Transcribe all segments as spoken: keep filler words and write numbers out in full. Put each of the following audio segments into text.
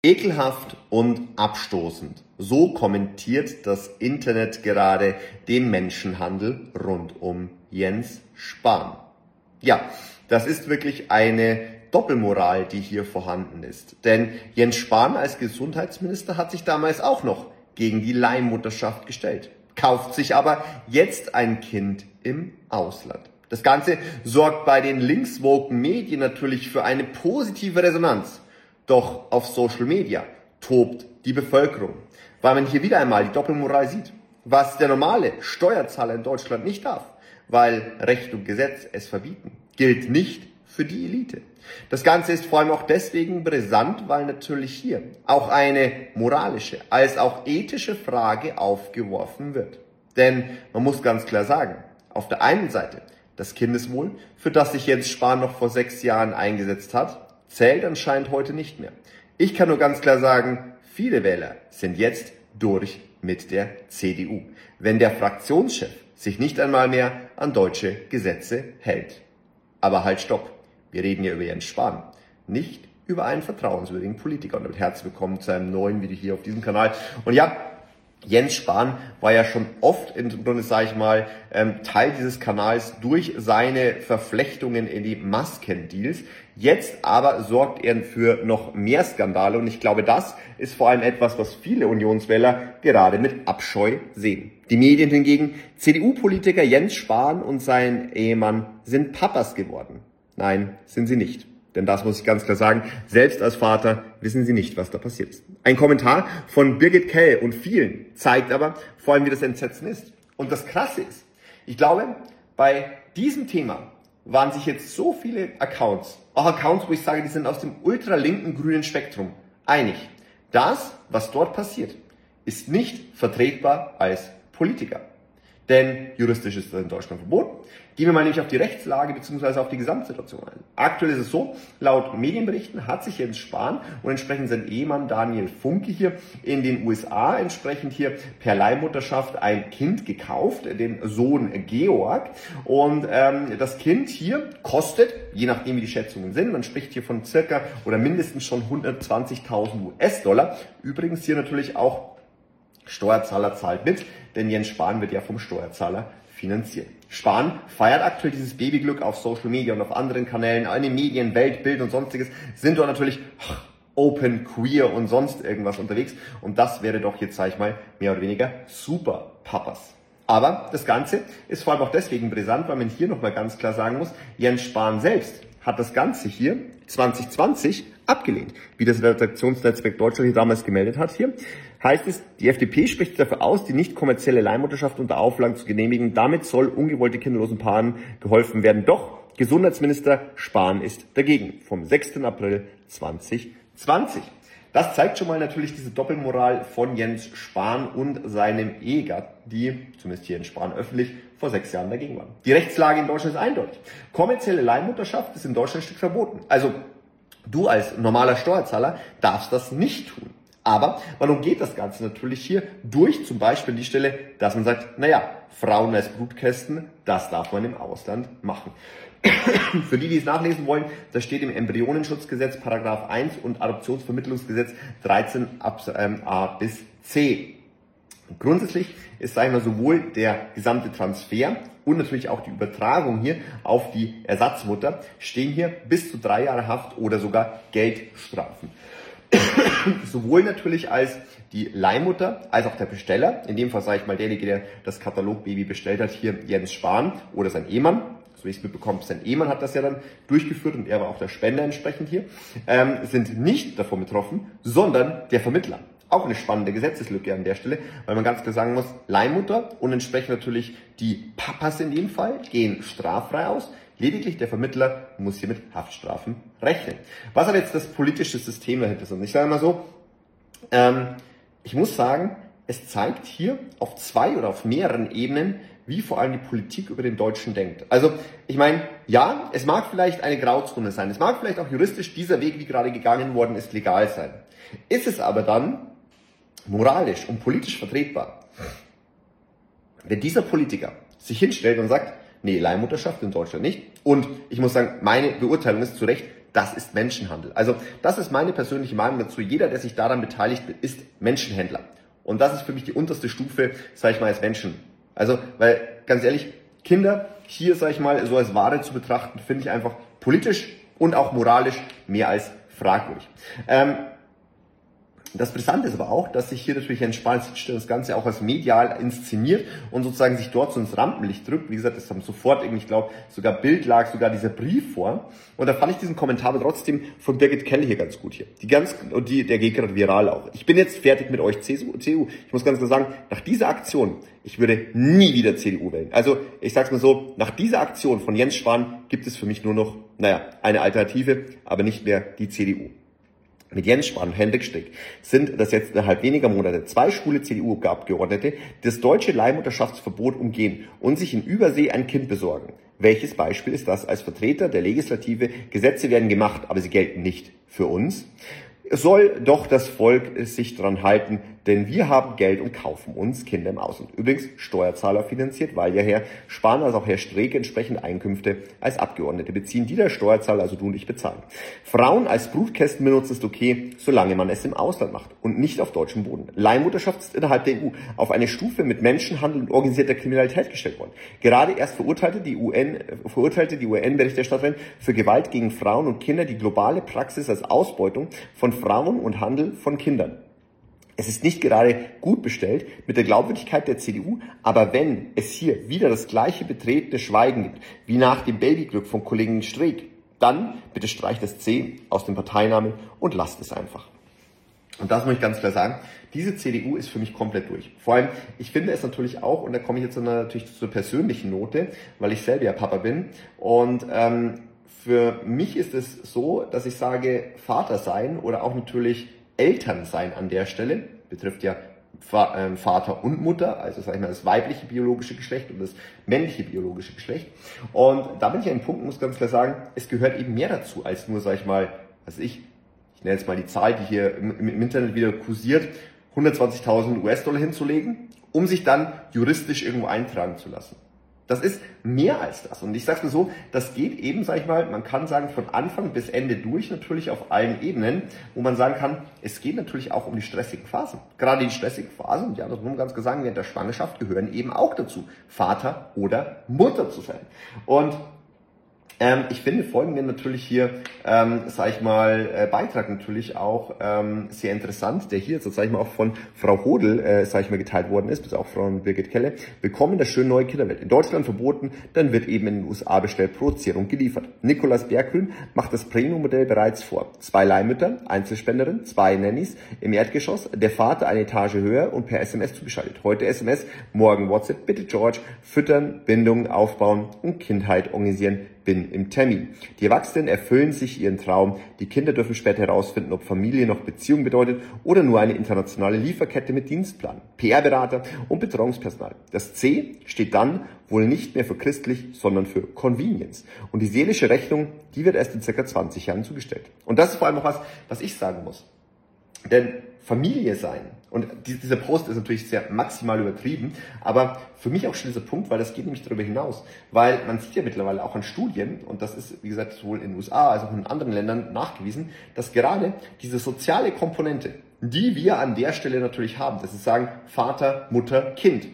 Ekelhaft und abstoßend. So kommentiert das Internet gerade den Menschenhandel rund um Jens Spahn. Ja, das ist wirklich eine Doppelmoral, die hier vorhanden ist. Denn Jens Spahn als Gesundheitsminister hat sich damals auch noch gegen die Leihmutterschaft gestellt, kauft sich aber jetzt ein Kind im Ausland. Das Ganze sorgt bei den linkswoken Medien natürlich für eine positive Resonanz. Doch auf Social Media tobt die Bevölkerung, weil man hier wieder einmal die Doppelmoral sieht, was der normale Steuerzahler in Deutschland nicht darf, weil Recht und Gesetz es verbieten, gilt nicht für die Elite. Das Ganze ist vor allem auch deswegen brisant, weil natürlich hier auch eine moralische als auch ethische Frage aufgeworfen wird. Denn man muss ganz klar sagen, auf der einen Seite das Kindeswohl, für das sich Jens Spahn noch vor sechs Jahren eingesetzt hat, zählt anscheinend heute nicht mehr. Ich kann nur ganz klar sagen, viele Wähler sind jetzt durch mit der C D U, wenn der Fraktionschef sich nicht einmal mehr an deutsche Gesetze hält. Aber halt, stopp. Wir reden hier über Jens Spahn, nicht über einen vertrauenswürdigen Politiker. Und damit herzlich willkommen zu einem neuen Video hier auf diesem Kanal. Und ja, Jens Spahn war ja schon oft, im Grunde sage ich mal, Teil dieses Kanals durch seine Verflechtungen in die Maskendeals. Jetzt aber sorgt er für noch mehr Skandale und ich glaube, das ist vor allem etwas, was viele Unionswähler gerade mit Abscheu sehen. Die Medien hingegen, C D U-Politiker Jens Spahn und sein Ehemann sind Papas geworden. Nein, sind sie nicht. Denn das muss ich ganz klar sagen, selbst als Vater wissen sie nicht, was da passiert ist. Ein Kommentar von Birgit Kell und vielen zeigt aber vor allem, wie das Entsetzen ist. Und das Krasse ist, ich glaube, bei diesem Thema waren sich jetzt so viele Accounts, auch Accounts, wo ich sage, die sind aus dem ultralinken grünen Spektrum, einig. Das, was dort passiert, ist nicht vertretbar als Politiker. Denn juristisch ist das in Deutschland verboten. Gehen wir mal nämlich auf die Rechtslage bzw. auf die Gesamtsituation ein. Aktuell ist es so, laut Medienberichten hat sich Jens Spahn und entsprechend sein Ehemann Daniel Funke hier in den U S A entsprechend hier per Leihmutterschaft ein Kind gekauft, den Sohn Georg. Und ähm, das Kind hier kostet, je nachdem wie die Schätzungen sind, man spricht hier von circa oder mindestens schon hundertzwanzigtausend U S-Dollar. Übrigens hier natürlich auch Steuerzahler zahlt mit, denn Jens Spahn wird ja vom Steuerzahler finanziert. Spahn feiert aktuell dieses Babyglück auf Social Media und auf anderen Kanälen, in den Medien, Welt, Bild und sonstiges, sind dort natürlich open, queer und sonst irgendwas unterwegs. Und das wäre doch jetzt, sage ich mal, mehr oder weniger super Papas. Aber das Ganze ist vor allem auch deswegen brisant, weil man hier nochmal ganz klar sagen muss, Jens Spahn selbst hat das Ganze hier zwanzig zwanzig abgelehnt, wie das Redaktionsnetzwerk Deutschland hier damals gemeldet hat hier. Heißt es, die F D P spricht dafür aus, die nicht kommerzielle Leihmutterschaft unter Auflagen zu genehmigen. Damit soll ungewollte kinderlosen Paaren geholfen werden. Doch Gesundheitsminister Spahn ist dagegen. Vom sechsten April zweitausendzwanzig. Das zeigt schon mal natürlich diese Doppelmoral von Jens Spahn und seinem Ehegatten, die, zumindest hier in Spahn öffentlich, vor sechs Jahren dagegen waren. Die Rechtslage in Deutschland ist eindeutig. Kommerzielle Leihmutterschaft ist in Deutschland strikt verboten. Also du als normaler Steuerzahler darfst das nicht tun. Aber man umgeht das Ganze natürlich hier durch zum Beispiel die Stelle, dass man sagt, naja, Frauen als Brutkästen, das darf man im Ausland machen. Für die, die es nachlesen wollen, das steht im Embryonenschutzgesetz Paragraph eins und Adoptionsvermittlungsgesetz dreizehn a bis c. Grundsätzlich ist, sage ich mal, sowohl der gesamte Transfer und natürlich auch die Übertragung hier auf die Ersatzmutter stehen hier bis zu drei Jahre Haft oder sogar Geldstrafen. Sowohl natürlich als die Leihmutter als auch der Besteller, in dem Fall sage ich mal derjenige, der das Katalogbaby bestellt hat, hier Jens Spahn oder sein Ehemann, so wie ich es mitbekomme, sein Ehemann hat das ja dann durchgeführt und er war auch der Spender entsprechend hier, ähm, sind nicht davon betroffen, sondern der Vermittler. Auch eine spannende Gesetzeslücke an der Stelle, weil man ganz klar sagen muss, Leihmutter und entsprechend natürlich die Papas in dem Fall gehen straffrei aus. Lediglich der Vermittler muss hier mit Haftstrafen rechnen. Was aber jetzt das politische System dahinter ist. Und ich sage mal so, ähm, ich muss sagen, es zeigt hier auf zwei oder auf mehreren Ebenen, wie vor allem die Politik über den Deutschen denkt. Also ich meine, ja, es mag vielleicht eine Grauzone sein. Es mag vielleicht auch juristisch dieser Weg, wie gerade gegangen worden ist, legal sein. Ist es aber dann moralisch und politisch vertretbar, wenn dieser Politiker sich hinstellt und sagt, nee, Leihmutterschaft in Deutschland nicht. Und ich muss sagen, meine Beurteilung ist zu Recht, das ist Menschenhandel. Also das ist meine persönliche Meinung dazu. Jeder, der sich daran beteiligt, ist Menschenhändler. Und das ist für mich die unterste Stufe, sage ich mal, als Menschen. Also, weil, ganz ehrlich, Kinder hier, sage ich mal, so als Ware zu betrachten, finde ich einfach politisch und auch moralisch mehr als fragwürdig. Ähm, Das Brisante ist aber auch, dass sich hier natürlich Jens Spahn das Ganze auch als medial inszeniert und sozusagen sich dort so ins Rampenlicht drückt. Wie gesagt, das haben sofort irgendwie, ich glaube, sogar Bild lag sogar dieser Brief vor. Und da fand ich diesen Kommentar aber trotzdem von Birgit Kelle hier ganz gut hier. Die ganz, und die, der geht gerade viral auch. Ich bin jetzt fertig mit euch, C S U, C D U. Ich muss ganz klar sagen, nach dieser Aktion, ich würde nie wieder C D U wählen. Also, ich sag's mal so, nach dieser Aktion von Jens Spahn gibt es für mich nur noch, naja, eine Alternative, aber nicht mehr die C D U. Mit Jens Spahn und Hendrik Strick sind das jetzt innerhalb weniger Monate zwei schwule C D U-Abgeordnete, die das deutsche Leihmutterschaftsverbot umgehen und sich in Übersee ein Kind besorgen. Welches Beispiel ist das als Vertreter der Legislative? Gesetze werden gemacht, aber sie gelten nicht für uns. Es soll doch das Volk sich dran halten, denn wir haben Geld und kaufen uns Kinder im Ausland. Übrigens Steuerzahler finanziert, weil ja Herr Spahn als auch Herr Streeck entsprechend Einkünfte als Abgeordnete beziehen, die der Steuerzahler, also du und ich, bezahlen. Frauen als Brutkästen benutzen ist okay, solange man es im Ausland macht und nicht auf deutschem Boden. Leihmutterschaft ist innerhalb der E U auf eine Stufe mit Menschenhandel und organisierter Kriminalität gestellt worden. Gerade erst verurteilte die U N, verurteilte die U N-Berichterstatterin für Gewalt gegen Frauen und Kinder die globale Praxis als Ausbeutung von Frauen und Handel von Kindern. Es ist nicht gerade gut bestellt mit der Glaubwürdigkeit der C D U, aber wenn es hier wieder das gleiche betretene Schweigen gibt, wie nach dem Babyglück von Kollegen Streeck, dann bitte streicht das C aus dem Parteinamen und lasst es einfach. Und das muss ich ganz klar sagen, diese C D U ist für mich komplett durch. Vor allem, ich finde es natürlich auch, und da komme ich jetzt natürlich zur persönlichen Note, weil ich selber ja Papa bin, und ähm, für mich ist es so, dass ich sage, Vater sein oder auch natürlich Eltern sein an der Stelle, betrifft ja Vater und Mutter, also sag ich mal das weibliche biologische Geschlecht und das männliche biologische Geschlecht. Und da bin ich an einem Punkt, muss ganz klar sagen, es gehört eben mehr dazu, als nur, sag ich mal, was ich, ich nenne jetzt mal die Zahl, die hier im, im Internet wieder kursiert, hundertzwanzigtausend US-Dollar hinzulegen, um sich dann juristisch irgendwo eintragen zu lassen. Das ist mehr als das. Und ich sag's mir so, das geht eben, sag ich mal, man kann sagen, von Anfang bis Ende durch, natürlich auf allen Ebenen, wo man sagen kann, es geht natürlich auch um die stressigen Phasen. Gerade die stressigen Phasen, ja, das muss man ganz klar sagen, während der Schwangerschaft gehören eben auch dazu, Vater oder Mutter zu sein. Und Ähm, ich finde folgenden natürlich hier, ähm, sage ich mal, äh, Beitrag natürlich auch ähm, sehr interessant, der hier, so sage ich mal, auch von Frau Hodel, äh, sage ich mal, geteilt worden ist, bis auch von Birgit Kelle. Willkommen in der schönen neue Kinderwelt. In Deutschland verboten, dann wird eben in den U S A bestellt, produziert und geliefert. Nikolaus Berggrün macht das Premium-Modell bereits vor. Zwei Leihmütter, Einzelspenderin, zwei Nannies im Erdgeschoss, der Vater eine Etage höher und per S M S zugeschaltet. Heute S M S, morgen WhatsApp, bitte George, füttern, Bindungen aufbauen und Kindheit organisieren. Bin im Termin. Die Erwachsenen erfüllen sich ihren Traum. Die Kinder dürfen später herausfinden, ob Familie noch Beziehung bedeutet oder nur eine internationale Lieferkette mit Dienstplan, P R-Berater und Betreuungspersonal. Das C steht dann wohl nicht mehr für christlich, sondern für Convenience. Und die seelische Rechnung, die wird erst in circa zwanzig Jahren zugestellt. Und das ist vor allem auch was, was ich sagen muss. Denn Familie sein, und dieser Post ist natürlich sehr maximal übertrieben, aber für mich auch schon dieser Punkt, weil das geht nämlich darüber hinaus, weil man sieht ja mittlerweile auch an Studien, und das ist, wie gesagt, sowohl in den U S A als auch in anderen Ländern nachgewiesen, dass gerade diese soziale Komponente, die wir an der Stelle natürlich haben, das ist sagen Vater, Mutter, Kind,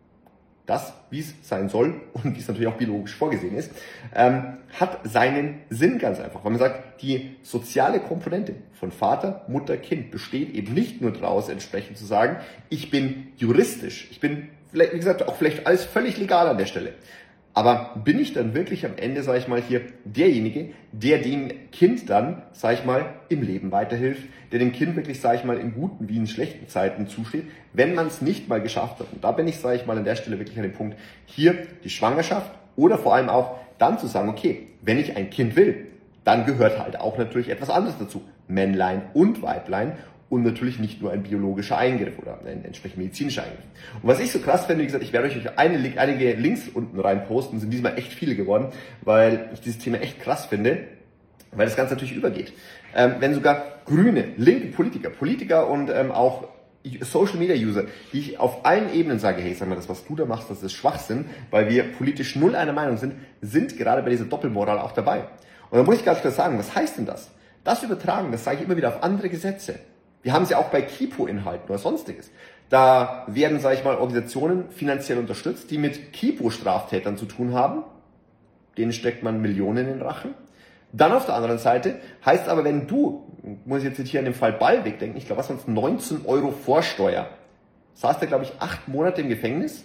das, wie es sein soll und wie es natürlich auch biologisch vorgesehen ist, ähm, hat seinen Sinn ganz einfach. Weil man sagt, die soziale Komponente von Vater, Mutter, Kind besteht eben nicht nur daraus, entsprechend zu sagen, ich bin juristisch, ich bin, vielleicht, wie gesagt, auch vielleicht alles völlig legal an der Stelle. Aber bin ich dann wirklich am Ende, sage ich mal, hier derjenige, der dem Kind dann, sage ich mal, im Leben weiterhilft, der dem Kind wirklich, sage ich mal, in guten wie in schlechten Zeiten zusteht, wenn man es nicht mal geschafft hat. Und da bin ich, sage ich mal, an der Stelle wirklich an dem Punkt, hier die Schwangerschaft oder vor allem auch dann zu sagen, okay, wenn ich ein Kind will, dann gehört halt auch natürlich etwas anderes dazu. Männlein und Weiblein. Und natürlich nicht nur ein biologischer Eingriff oder ein entsprechend medizinischer Eingriff. Und was ich so krass finde, wie gesagt, ich werde euch eine, einige Links unten rein posten, sind diesmal echt viele geworden, weil ich dieses Thema echt krass finde, weil das Ganze natürlich übergeht. Ähm, wenn sogar grüne, linke Politiker, Politiker und ähm, auch Social Media User, die ich auf allen Ebenen sage, hey, sag mal, das, was du da machst, das ist Schwachsinn, weil wir politisch null einer Meinung sind, sind gerade bei dieser Doppelmoral auch dabei. Und da muss ich ganz klar sagen, was heißt denn das? Das Übertragen, das sage ich immer wieder auf andere Gesetze. Wir haben es ja auch bei Kripo-Inhalten oder sonstiges. Da werden, sage ich mal, Organisationen finanziell unterstützt, die mit Kripo-Straftätern zu tun haben. Denen steckt man Millionen in den Rachen. Dann auf der anderen Seite heißt aber, wenn du, muss ich jetzt hier an den Fall Ballweg denken, ich glaube, was waren es, neunzehn Euro Vorsteuer, saß der, glaube ich, acht Monate im Gefängnis.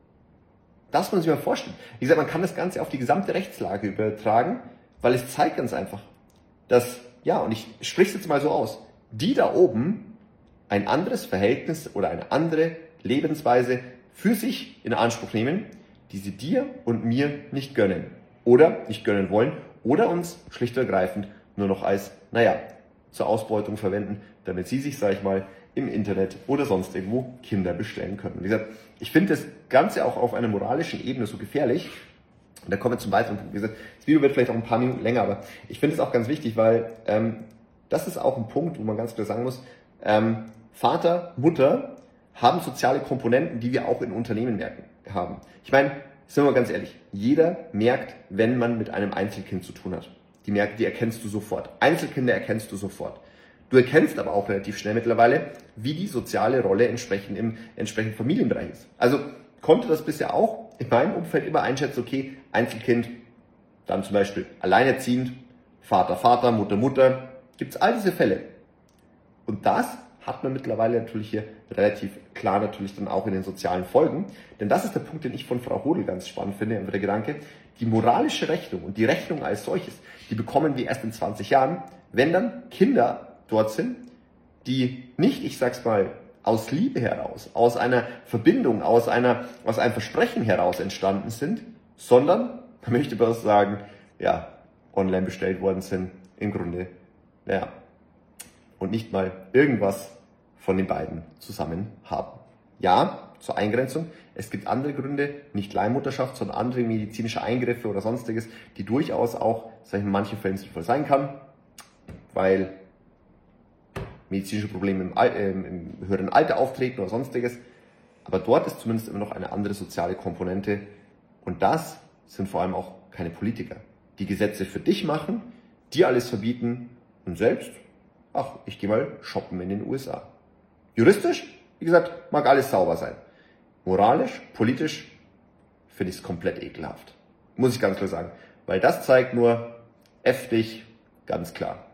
Das muss man sich mal vorstellen. Wie gesagt, man kann das Ganze auf die gesamte Rechtslage übertragen, weil es zeigt ganz einfach, dass, ja, und ich spreche es jetzt mal so aus, die da oben ein anderes Verhältnis oder eine andere Lebensweise für sich in Anspruch nehmen, die sie dir und mir nicht gönnen oder nicht gönnen wollen oder uns schlicht und ergreifend nur noch als, naja, zur Ausbeutung verwenden, damit sie sich, sag ich mal, im Internet oder sonst irgendwo Kinder bestellen können. Wie gesagt, ich finde das Ganze auch auf einer moralischen Ebene so gefährlich. Und da kommen wir zum weiteren Punkt. Wie gesagt, das Video wird vielleicht auch ein paar Minuten länger, aber ich finde es auch ganz wichtig, weil ähm, das ist auch ein Punkt, wo man ganz klar sagen muss, ähm, Vater, Mutter haben soziale Komponenten, die wir auch in Unternehmen merken, haben. Ich meine, sind wir mal ganz ehrlich, jeder merkt, wenn man mit einem Einzelkind zu tun hat. Die merken, die erkennst du sofort. Einzelkinder erkennst du sofort. Du erkennst aber auch relativ schnell mittlerweile, wie die soziale Rolle entsprechend im entsprechenden Familienbereich ist. Also konnte das bisher auch in meinem Umfeld immer einschätzen, okay, Einzelkind, dann zum Beispiel alleinerziehend, Vater, Vater, Mutter, Mutter, gibt es all diese Fälle. Und das hat man mittlerweile natürlich hier relativ klar natürlich dann auch in den sozialen Folgen. Denn das ist der Punkt, den ich von Frau Hodel ganz spannend finde, der Gedanke, die moralische Rechnung und die Rechnung als solches, die bekommen wir erst in zwanzig Jahren, wenn dann Kinder dort sind, die nicht, ich sag's mal, aus Liebe heraus, aus einer Verbindung, aus einer, aus einem Versprechen heraus entstanden sind, sondern, man möchte bloß sagen, ja, online bestellt worden sind, im Grunde, ja, und nicht mal irgendwas von den beiden zusammen haben. Ja, zur Eingrenzung, es gibt andere Gründe, nicht Leihmutterschaft, sondern andere medizinische Eingriffe oder sonstiges, die durchaus auch, sag ich, in manchen Fällen sinnvoll sein kann, weil medizinische Probleme im, äh, im höheren Alter auftreten oder sonstiges. Aber dort ist zumindest immer noch eine andere soziale Komponente. Und das sind vor allem auch keine Politiker, die Gesetze für dich machen, dir alles verbieten und selbst, ach, ich gehe mal shoppen in den U S A. Juristisch, wie gesagt, mag alles sauber sein. Moralisch, politisch finde ich es komplett ekelhaft. Muss ich ganz klar sagen. Weil das zeigt nur, F dich, ganz klar.